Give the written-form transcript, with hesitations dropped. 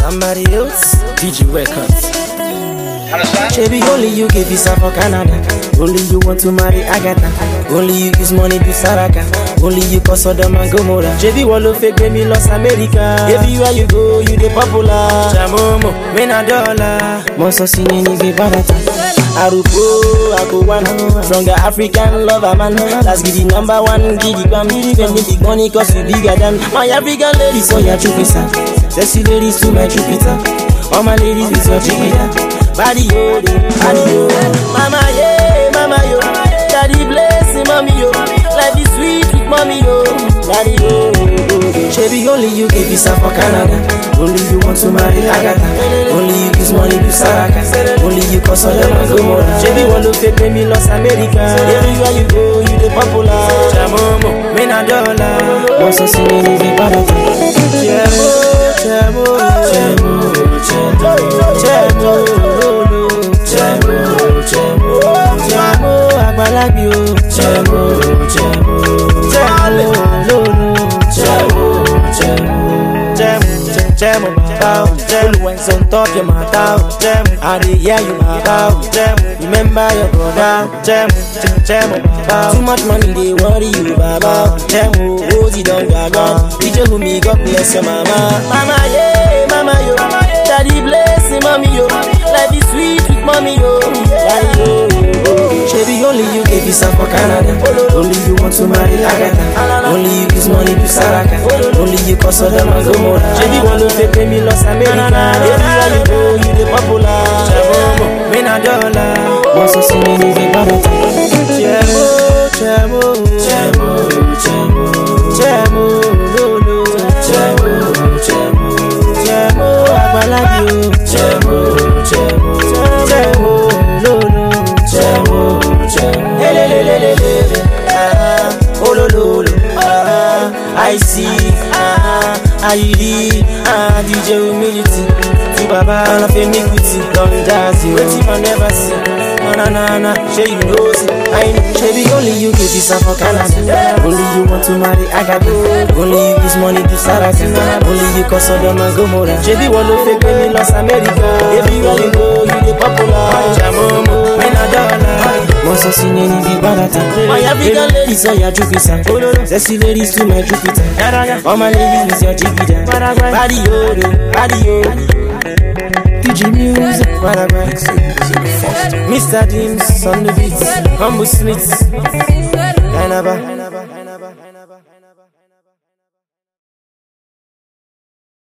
Somebody else, PG Records. Baby, only you give visa for Canada. Only you want to marry Agatha. Only you use money to Saraka. Only you cause Sodom and Gomorrah. JB Wallo fake me Los America. Everywhere you go, you the popular. Jamomo, mena dollar. Monso singing is a barata. Arupo, Akuwana. Stronger African lover man. Let's get the number one. Giddy bam, spend the big money cause you bigger than my African ladies. So your Jupiter. Sexy ladies to my Jupiter. All my ladies with your Jupiter. Body yo, mama yo, daddy bless mommy yo, life is sweet with mommy yo, daddy yo. Baby, only you give visa for Canada, only you want to marry Agatha, only you use money to Saraka, only you cause Sodom and Gomorrah. Baby, Wallo fake me Los America, everywhere you go, you the popular. Jamomo, mena dollar, monso singing is a barata. Jamo, influence on top your mouth. I dey hear you about. Remember your brother. Jamo, too much money they worry you about. Jamo, Rosie don't gaga. DJ who me God bless your mama. Mama yo, daddy bless him, mommy yo. Life is sweet with mommy yo, daddy yo. Baby, only you give visa for Canada. Only you want to marry Agatha. Only you use money to Saraka. Only you cause Sodom and Gomorrah. JB Wallo fake me Los America. Everywhere you go, you the popular. Jamomo, mena dollar. Monso singing is a barata. Jamo, lolo. Jamo, abalagi yo. Jamo, lolo. I see, IED, DJ humility, to Baba, and I feel me with it, don't jazzy, wait if I never see, na, she you know, I know, baby, only you give visa for Canada, only you want to marry Agatha, only you use money to Saraka, only you cause Sodom and Gomorrah, JB Wallo fake me Los America, everywhere you go, you the popular, Jamomo, mena dollar. Monso singing is a barata. My African ladies are your Jupiter. Sexy ladies to my Jupiter. All my ladies with your Jupiter. Body yo. PG music. Mr. James on the beats. Humble Smith.